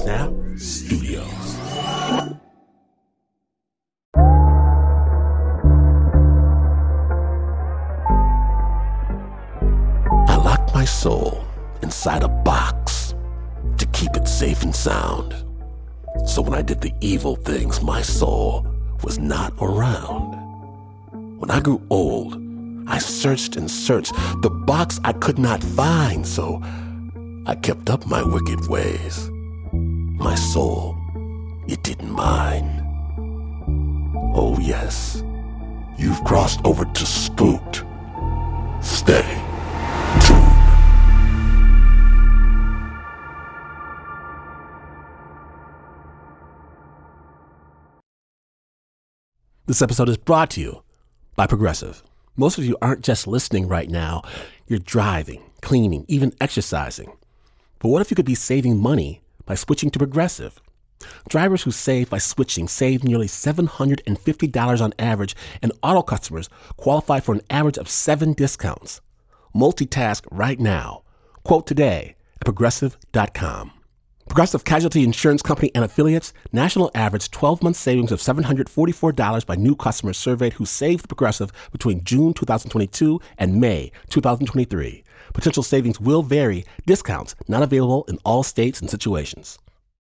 Snap Studios. I locked my soul inside a box to keep it safe and sound. So when I did the evil things, my soul was not around. When I grew old, I searched and searched. The box I could not find, so I kept up my wicked ways. My soul, it didn't mind. Oh yes, you've crossed over to Spooked. Stay tuned. This episode is brought to you by Progressive. Most of you aren't just listening right now. You're driving, cleaning, even exercising. But what if you could be saving money by switching to Progressive? Drivers who save by switching save nearly $750 on average, and auto customers qualify for an average of 7 discounts. Multitask right now. Quote today at Progressive.com. Progressive Casualty Insurance Company and affiliates, national average 12-month savings of $744 by new customers surveyed who saved Progressive between June 2022 and May 2023. Potential savings will vary. Discounts not available in all states and situations.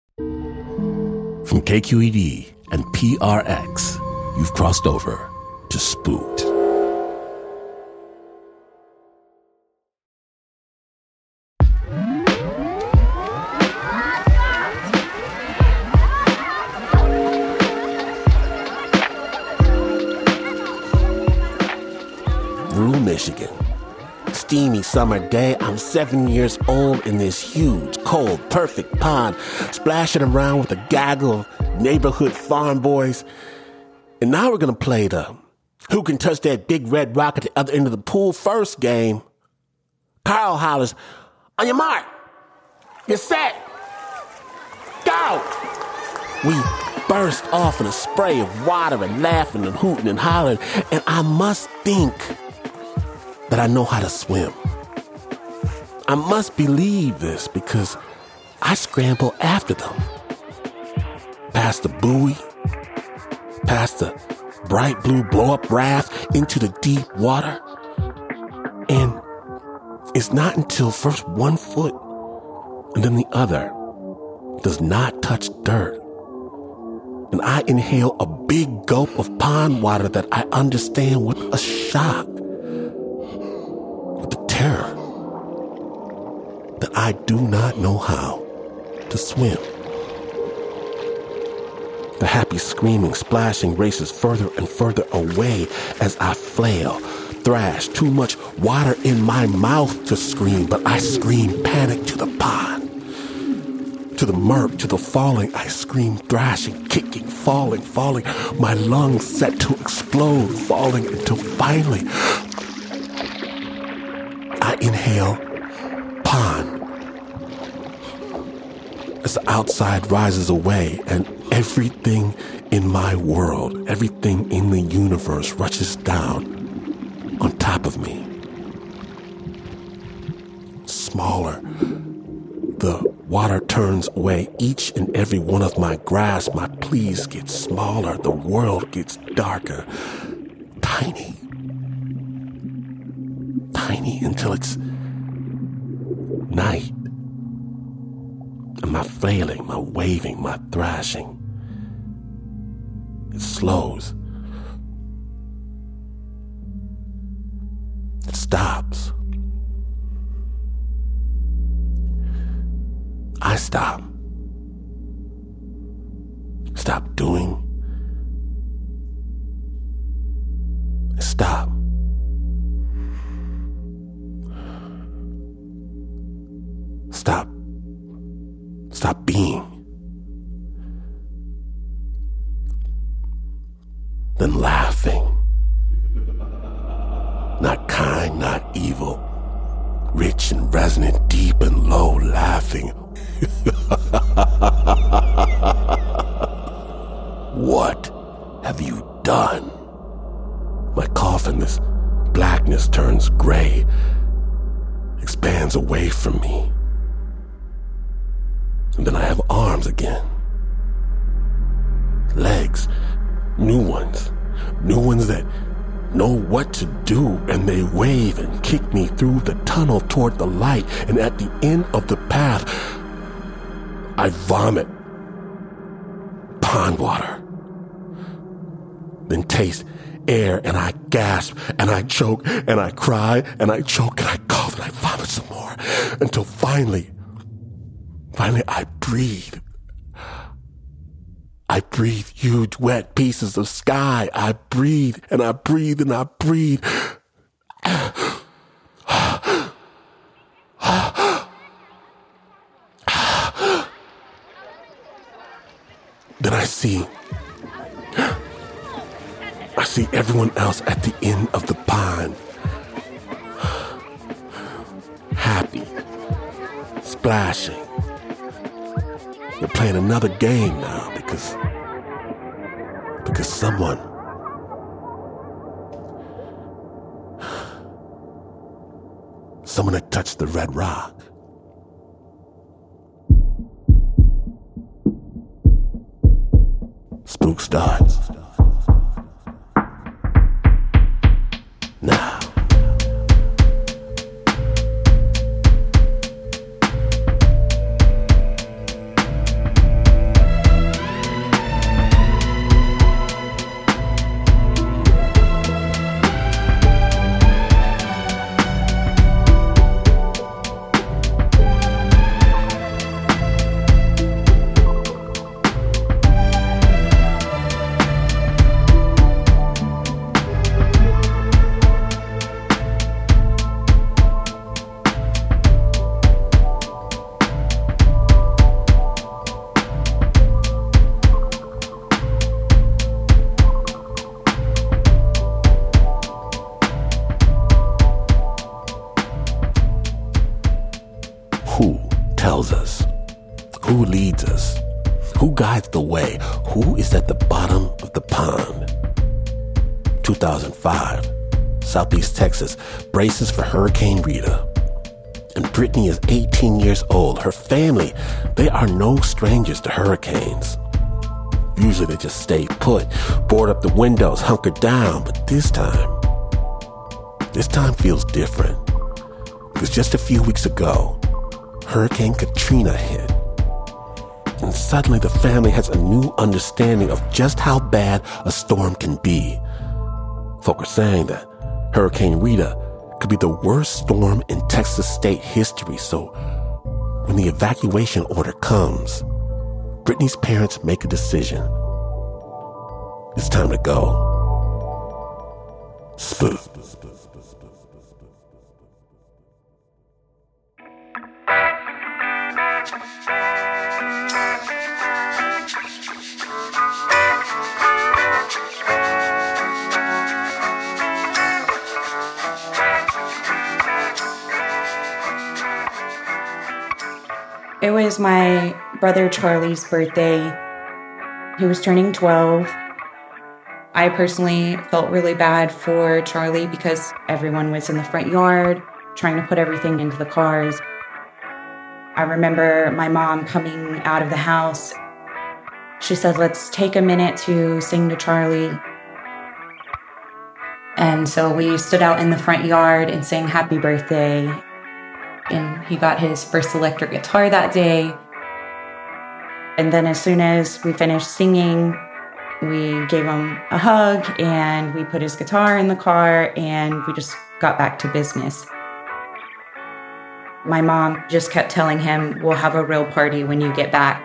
From KQED and PRX, you've crossed over to Spooked. Michigan. Steamy summer day, I'm 7 years old in this huge, cold, perfect pond, splashing around with a gaggle of neighborhood farm boys. And now we're going to play the who can touch that big red rock at the other end of the pool first game. Carl hollers, on your mark, get set, go! We burst off in a spray of water and laughing and hooting and hollering, and I must think that I know how to swim. I must believe this because I scramble after them. Past the buoy, past the bright blue blow-up raft into the deep water. And it's not until first one foot and then the other does not touch dirt, and I inhale a big gulp of pond water that I understand with a shock. Terror that I do not know how to swim. The happy screaming, splashing races further and further away as I flail, thrash, too much water in my mouth to scream, but I scream panic to the pond. To the murk, to the falling, I scream thrashing, kicking, falling, my lungs set to explode, falling until finally I inhale pond as the outside rises away and everything in my world, everything in the universe rushes down on top of me. Smaller, the water turns away. Each and every one of my grasp, my pleas get smaller. The world gets darker. Tiny until it's night. And my flailing, my waving, my thrashing, it slows. It stops. I stop. Stop doing. Stop. Stop being. Then laughing. Not kind, not evil. Rich and resonant, deep and low, laughing. What have you done? My coffin, this blackness turns gray, expands away from me. And then I have arms arms again. Legs, new ones that know what to do, and they wave and kick me through the tunnel toward the light, and at the end of the path, I vomit pond water, then taste air, and I gasp, and I choke, and I cry, and I choke, and I cough, and I vomit some more, until finally I breathe. I breathe huge wet pieces of sky. I breathe, and I breathe, and I breathe. Then I see everyone else at the end of the pond. Happy, splashing. They're playing another game now because someone had touched the red rock. Spook starts. Now. Who tells us? Who leads us? Who guides the way? Who is at the bottom of the pond? 2005, Southeast Texas braces for Hurricane Rita. And Brittany is 18 years old. Her family, they are no strangers to hurricanes. Usually they just stay put, board up the windows, hunker down. But this time feels different. Because just a few weeks ago, Hurricane Katrina hit. And suddenly the family has a new understanding of just how bad a storm can be. Folk are saying that Hurricane Rita could be the worst storm in Texas state history. So when the evacuation order comes, Brittany's parents make a decision. It's time to go. Spook. It was my brother Charlie's birthday. He was turning 12. I personally felt really bad for Charlie because everyone was in the front yard trying to put everything into the cars. I remember my mom coming out of the house. She said, "Let's take a minute to sing to Charlie." And so we stood out in the front yard and sang happy birthday. And he got his first electric guitar that day. And then as soon as we finished singing, we gave him a hug and we put his guitar in the car and we just got back to business. My mom just kept telling him, "We'll have a real party when you get back."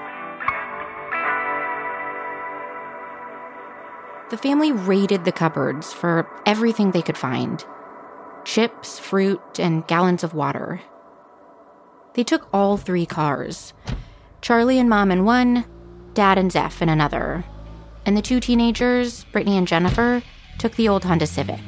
The family raided the cupboards for everything they could find. Chips, fruit, and gallons of water. They took all 3 cars. Charlie and Mom in one, Dad and Zeph in another. And the 2 teenagers, Brittany and Jennifer, took the old Honda Civic.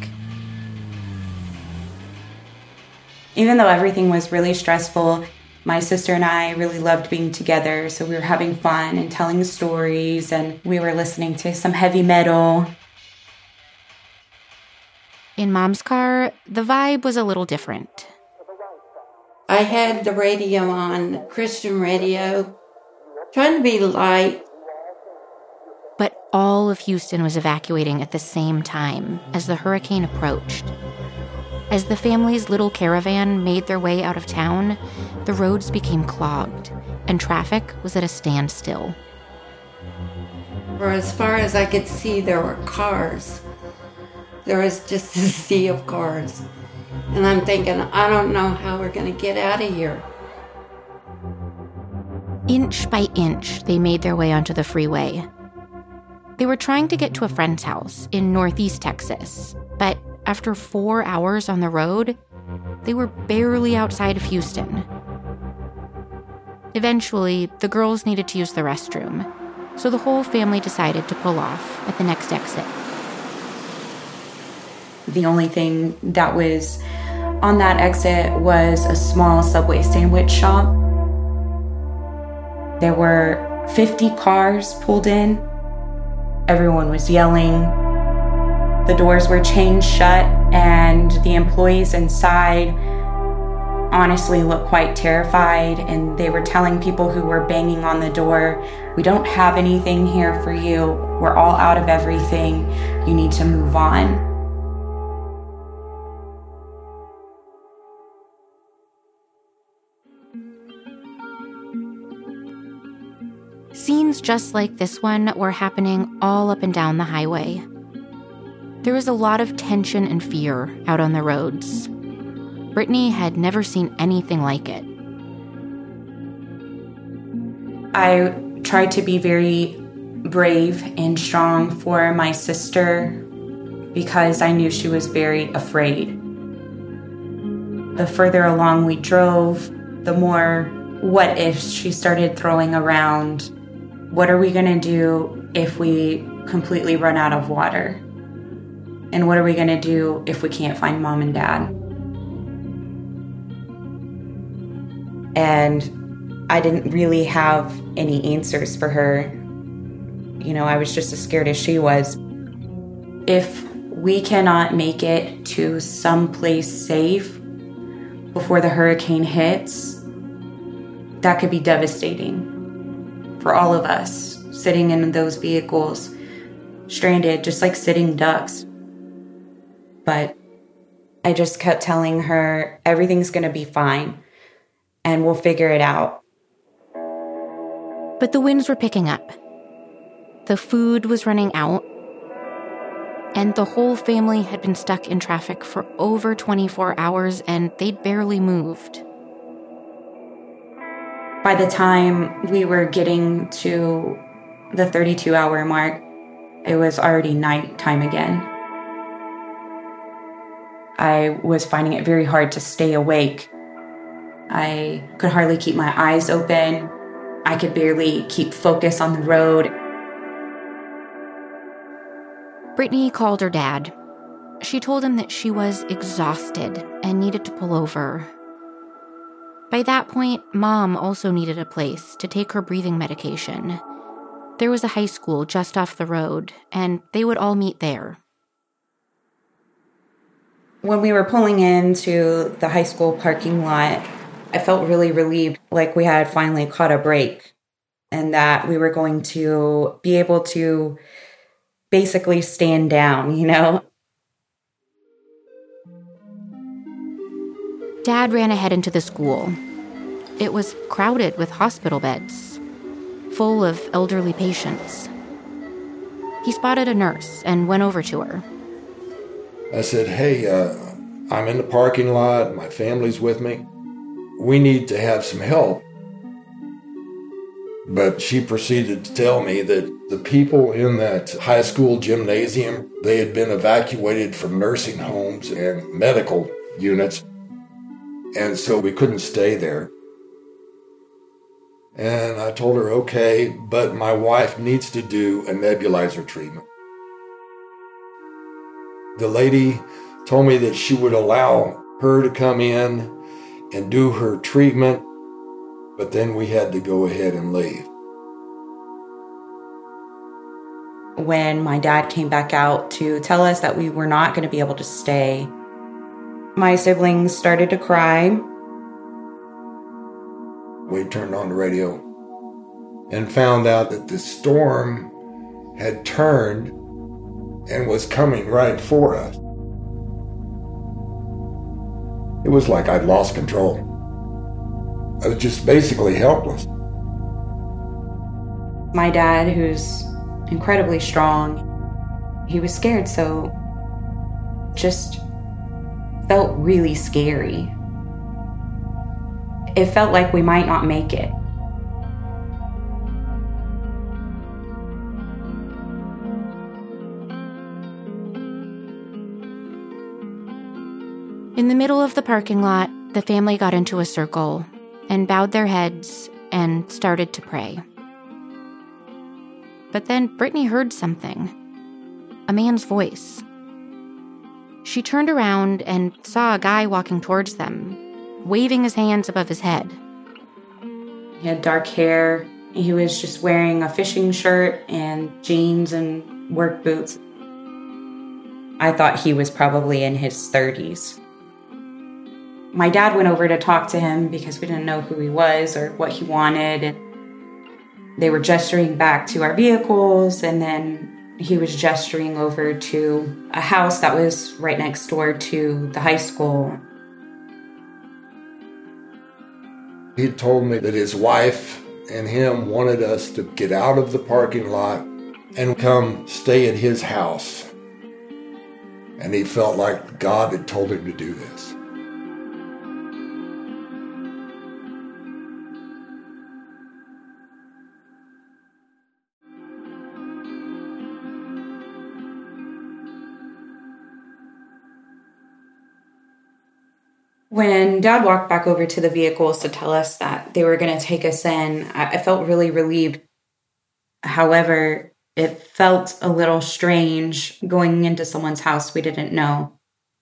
Even though everything was really stressful, my sister and I really loved being together. So we were having fun and telling stories, and we were listening to some heavy metal. In Mom's car, the vibe was a little different. I had the radio on, Christian radio, trying to be light. But all of Houston was evacuating at the same time as the hurricane approached. As the family's little caravan made their way out of town, the roads became clogged, and traffic was at a standstill. For as far as I could see, there were cars. There was just a sea of cars. And I'm thinking, I don't know how we're going to get out of here. Inch by inch, they made their way onto the freeway. They were trying to get to a friend's house in Northeast Texas, but after 4 hours on the road, they were barely outside of Houston. Eventually, the girls needed to use the restroom, so the whole family decided to pull off at the next exit. The only thing that was on that exit was a small Subway sandwich shop. There were 50 cars pulled in. Everyone was yelling. The doors were chained shut, and the employees inside honestly looked quite terrified, and they were telling people who were banging on the door, "We don't have anything here for you. We're all out of everything. You need to move on." Scenes just like this one were happening all up and down the highway. There was a lot of tension and fear out on the roads. Brittany had never seen anything like it. I tried to be very brave and strong for my sister because I knew she was very afraid. The further along we drove, the more what ifs she started throwing around. What are we going to do if we completely run out of water? And what are we going to do if we can't find mom and dad? And I didn't really have any answers for her. You know, I was just as scared as she was. If we cannot make it to someplace safe before the hurricane hits, that could be devastating for all of us sitting in those vehicles, stranded, just like sitting ducks. But I just kept telling her, everything's going to be fine, and we'll figure it out. But the winds were picking up. The food was running out, and the whole family had been stuck in traffic for over 24 hours, and they'd barely moved. By the time we were getting to the 32-hour mark, it was already nighttime again. I was finding it very hard to stay awake. I could hardly keep my eyes open. I could barely keep focus on the road. Brittany called her dad. She told him that she was exhausted and needed to pull over. By that point, Mom also needed a place to take her breathing medication. There was a high school just off the road, and they would all meet there. When we were pulling into the high school parking lot, I felt really relieved, like we had finally caught a break, and that we were going to be able to basically stand down, you know? Dad ran ahead into the school. It was crowded with hospital beds, full of elderly patients. He spotted a nurse and went over to her. I said, "Hey, I'm in the parking lot. My family's with me. We need to have some help." But she proceeded to tell me that the people in that high school gymnasium, they had been evacuated from nursing homes and medical units, and so we couldn't stay there. And I told her, okay, but my wife needs to do a nebulizer treatment. The lady told me that she would allow her to come in and do her treatment, but then we had to go ahead and leave. When my dad came back out to tell us that we were not going to be able to stay, my siblings started to cry. We turned on the radio, and found out that the storm had turned and was coming right for us. It was like I'd lost control. I was just basically helpless. My dad, who's incredibly strong, he was scared, so just felt really scary. It felt like we might not make it. In the middle of the parking lot, the family got into a circle and bowed their heads and started to pray. But then Brittany heard something. A man's voice. She turned around and saw a guy walking towards them, waving his hands above his head. He had dark hair. He was just wearing a fishing shirt and jeans and work boots. I thought he was probably in his 30s. My dad went over to talk to him because we didn't know who he was or what he wanted. And they were gesturing back to our vehicles, and then he was gesturing over to a house that was right next door to the high school. He told me that his wife and him wanted us to get out of the parking lot and come stay at his house. And he felt like God had told him to do this. When Dad walked back over to the vehicles to tell us that they were going to take us in, I felt really relieved. However, it felt a little strange going into someone's house we didn't know.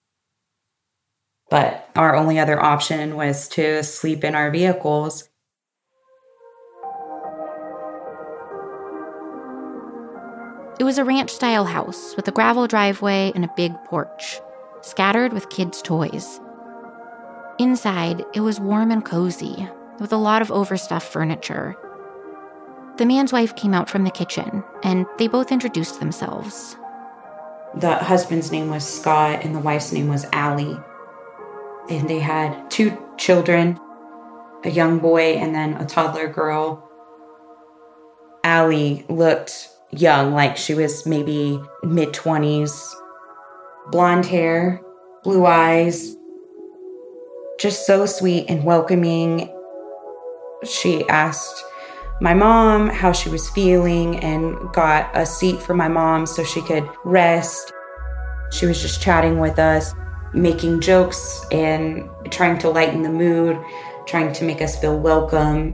But our only other option was to sleep in our vehicles. It was a ranch-style house with a gravel driveway and a big porch, scattered with kids' toys. Inside, it was warm and cozy, with a lot of overstuffed furniture. The man's wife came out from the kitchen, and they both introduced themselves. The husband's name was Scott, and the wife's name was Allie. And they had 2 children, a young boy and then a toddler girl. Allie looked young, like she was maybe mid-20s. Blonde hair, blue eyes, just so sweet and welcoming. She asked my mom how she was feeling and got a seat for my mom so she could rest. She was just chatting with us, making jokes and trying to lighten the mood, trying to make us feel welcome.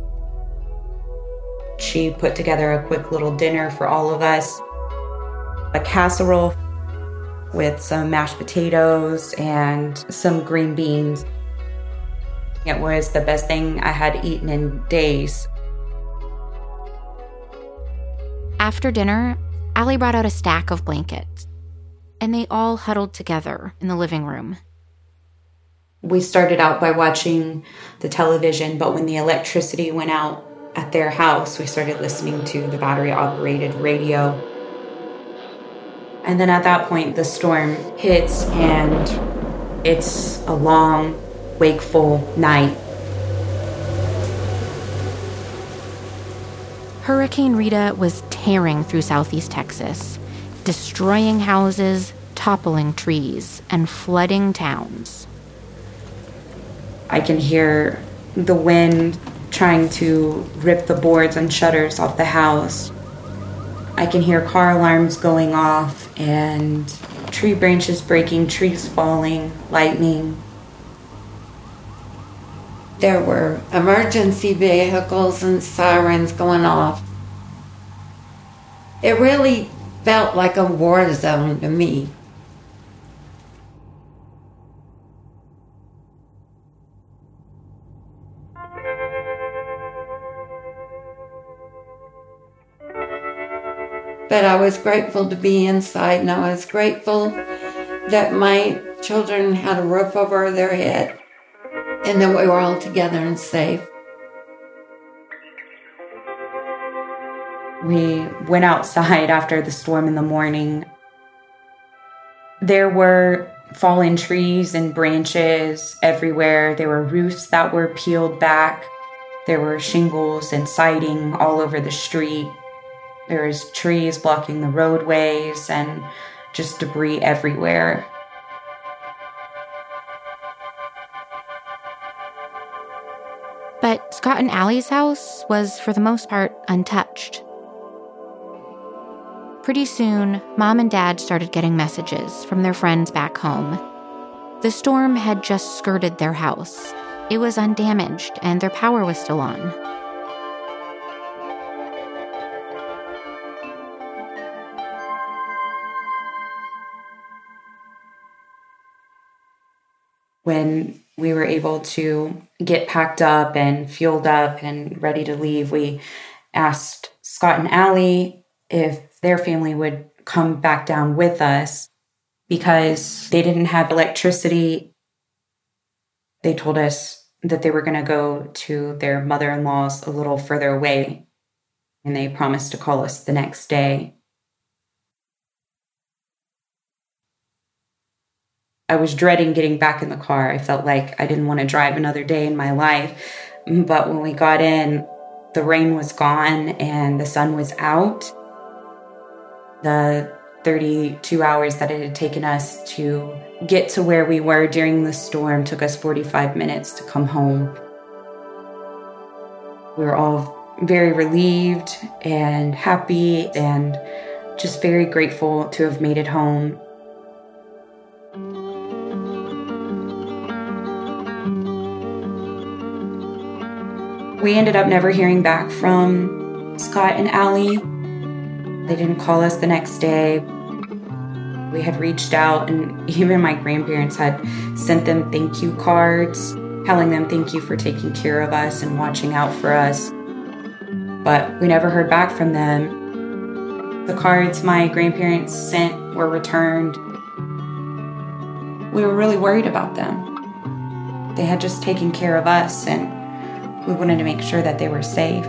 She put together a quick little dinner for all of us. A casserole with some mashed potatoes and some green beans. It was the best thing I had eaten in days. After dinner, Allie brought out a stack of blankets, and they all huddled together in the living room. We started out by watching the television, but when the electricity went out at their house, we started listening to the battery-operated radio. And then at that point, the storm hits, and it's a long, wakeful night. Hurricane Rita was tearing through southeast Texas, destroying houses, toppling trees, and flooding towns. I can hear the wind trying to rip the boards and shutters off the house. I can hear car alarms going off and tree branches breaking, trees falling, lightning. There were emergency vehicles and sirens going off. It really felt like a war zone to me. But I was grateful to be inside, and I was grateful that my children had a roof over their head and that we were all together and safe. We went outside after the storm in the morning. There were fallen trees and branches everywhere. There were roofs that were peeled back. There were shingles and siding all over the street. There was trees blocking the roadways and just debris everywhere. But Scott and Allie's house was, for the most part, untouched. Pretty soon, Mom and Dad started getting messages from their friends back home. The storm had just skirted their house. It was undamaged, and their power was still on. When we were able to get packed up and fueled up and ready to leave, we asked Scott and Allie if their family would come back down with us because they didn't have electricity. They told us that they were going to go to their mother-in-law's a little further away, and they promised to call us the next day. I was dreading getting back in the car. I felt like I didn't want to drive another day in my life. But when we got in, the rain was gone and the sun was out. The 32 hours that it had taken us to get to where we were during the storm took us 45 minutes to come home. We were all very relieved and happy and just very grateful to have made it home. We ended up never hearing back from Scott and Allie. They didn't call us the next day. We had reached out, and even my grandparents had sent them thank you cards, telling them thank you for taking care of us and watching out for us. But we never heard back from them. The cards my grandparents sent were returned. We were really worried about them. They had just taken care of us, and we wanted to make sure that they were safe.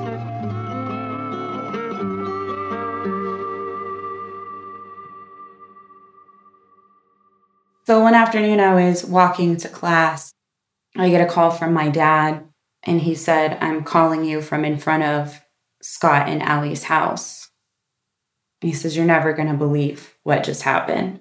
So one afternoon I was walking to class. I get a call from my dad, and he said, "I'm calling you from in front of Scott and Allie's house." He says, "You're never going to believe what just happened."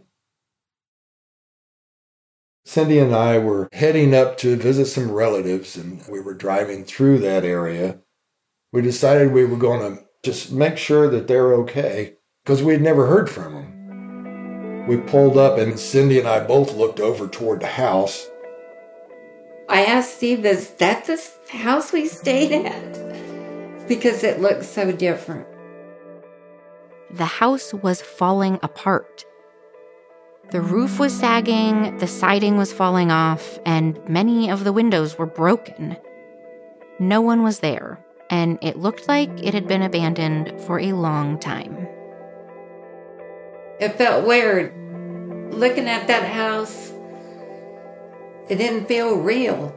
Cindy and I were heading up to visit some relatives, and we were driving through that area. We decided we were going to just make sure that they're okay, because we had never heard from them. We pulled up, and Cindy and I both looked over toward the house. I asked Steve, is that the house we stayed at? Because it looked so different. The house was falling apart. The roof was sagging, the siding was falling off, and many of the windows were broken. No one was there, and it looked like it had been abandoned for a long time. It felt weird. Looking at that house, it didn't feel real.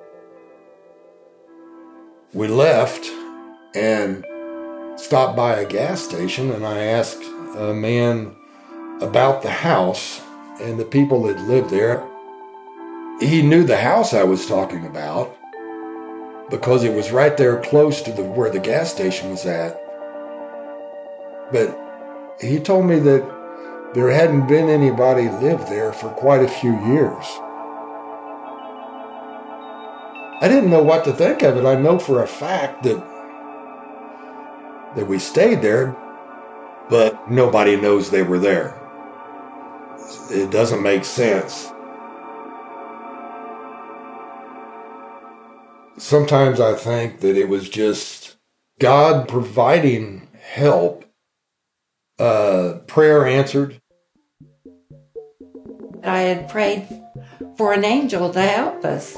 We left and stopped by a gas station, and I asked a man about the house and the people that lived there. He knew the house I was talking about because it was right there close to where the gas station was at. But he told me that there hadn't been anybody live there for quite a few years. I didn't know what to think of it. I know for a fact that we stayed there, but nobody knows they were there. It doesn't make sense. Sometimes I think that it was just God providing help, prayer answered. I had prayed for an angel to help us.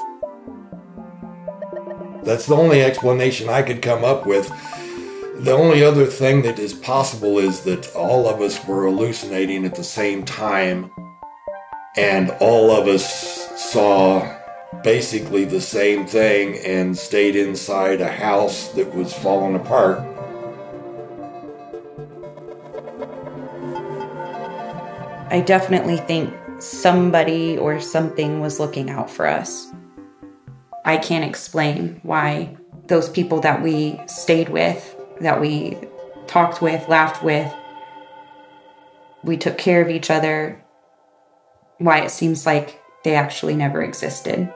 That's the only explanation I could come up with. The only other thing that is possible is that all of us were hallucinating at the same time, and all of us saw basically the same thing and stayed inside a house that was falling apart. I definitely think somebody or something was looking out for us. I can't explain why those people that we stayed with, that we talked with, laughed with, we took care of each other, why it seems like they actually never existed.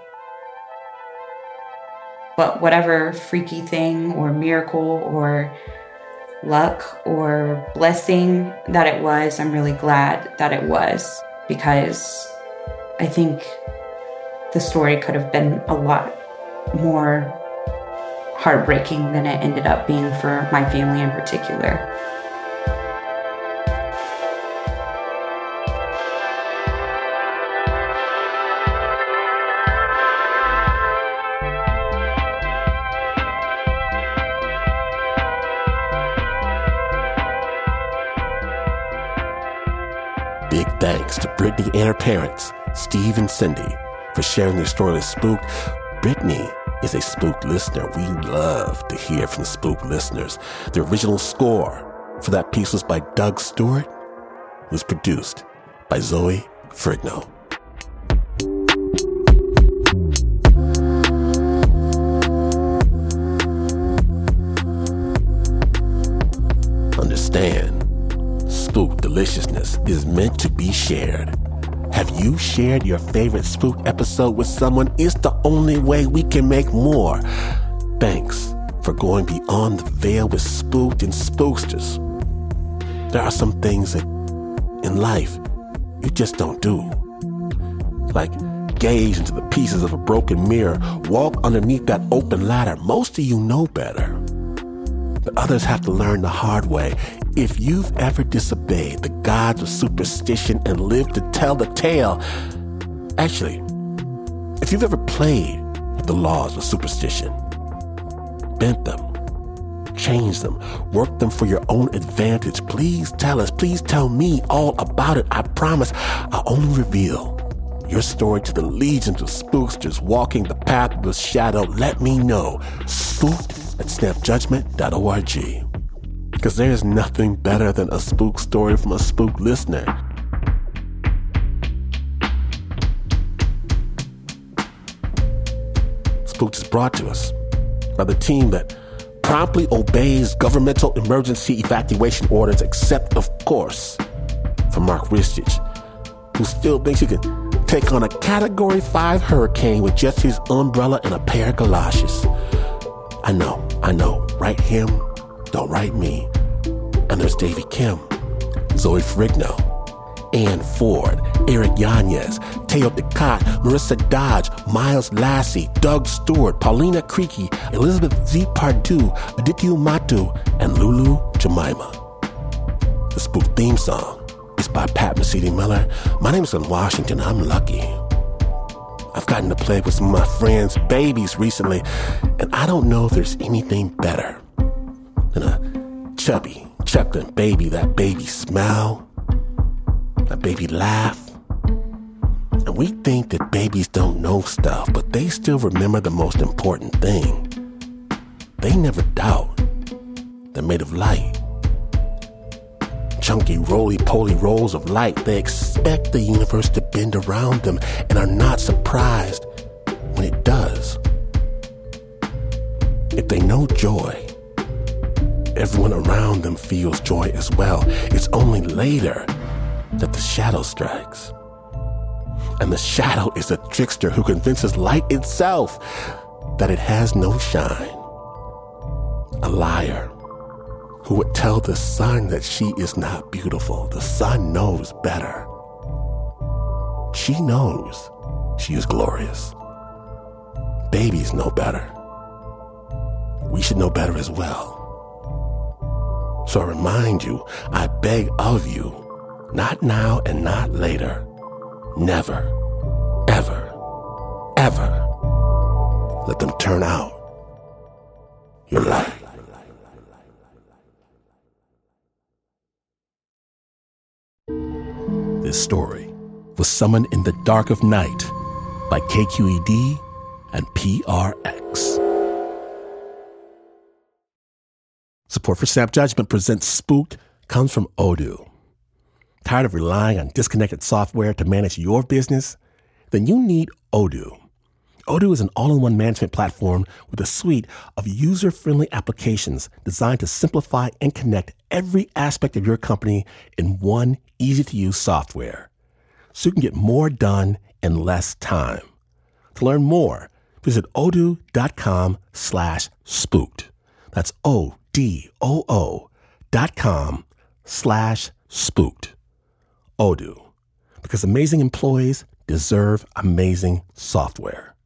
But whatever freaky thing or miracle or luck or blessing that it was, I'm really glad that it was, because I think the story could have been a lot more heartbreaking than it ended up being for my family in particular. Big thanks to Brittany and her parents, Steve and Cindy, for sharing their story with Spooked. Brittany is a Spooked listener. We love to hear from Spooked listeners. The original score for that piece was by Doug Stewart. It was produced by Zoe Frigno. Understand, Spooked deliciousness is meant to be shared. Have you shared your favorite Spooked episode with someone? It's the only way we can make more. Thanks for going beyond the veil with Spooked and Spooksters. There are some things that in life you just don't do. Like gaze into the pieces of a broken mirror, walk underneath that open ladder. Most of you know better, but others have to learn the hard way. If you've ever disobeyed the gods of superstition and lived to tell the tale, actually, if you've ever played with the laws of superstition, bent them, changed them, worked them for your own advantage, please tell us, please tell me all about it. I promise I'll only reveal your story to the legions of spooksters walking the path of the shadow. Let me know. spooked@snapjudgment.org. Because there's nothing better than a spook story from a spook listener. Spooked is brought to us by the team that promptly obeys governmental emergency evacuation orders, except, of course, for Mark Ristich, who still thinks he can take on a Category 5 hurricane with just his umbrella and a pair of galoshes. I know. Write him, don't write me. And there's Davy Kim, Zoe Frigno, Ann Ford, Eric Yanez, Teo Ducat, Marissa Dodge, Miles Lassie, Doug Stewart, Paulina Creaky, Elizabeth Z. Pardue, Aditya Matu, and Lulu Jemima. The Spook theme song is by Pat Mesiti-Miller. My name is Glenn Washington. I'm lucky. I've gotten to play with some of my friends' babies recently, and I don't know if there's anything better than a chubby, chuckling baby. That baby smile, that baby laugh. And we think that babies don't know stuff, but they still remember the most important thing. They never doubt. They're made of light. Chunky, roly-poly rolls of light. They expect the universe to bend around them and are not surprised when it does. If they know joy, everyone around them feels joy as well. It's only later that the shadow strikes. And the shadow is a trickster who convinces light itself that it has no shine. A liar who would tell the sun that she is not beautiful. The sun knows better. She knows she is glorious. Babies know better. We should know better as well. So I remind you, I beg of you, not now and not later, never, ever, ever let them turn out your light. This story was Summoned in the Dark of Night by KQED and PRX. Support for Snap Judgment presents Spooked comes from Odoo. Tired of relying on disconnected software to manage your business? Then you need Odoo. Odoo is an all-in-one management platform with a suite of user-friendly applications designed to simplify and connect every aspect of your company in one easy-to-use software, so you can get more done in less time. To learn more, visit odoo.com/spooked. That's odoo.com/spooked. Odoo, because amazing employees deserve amazing software.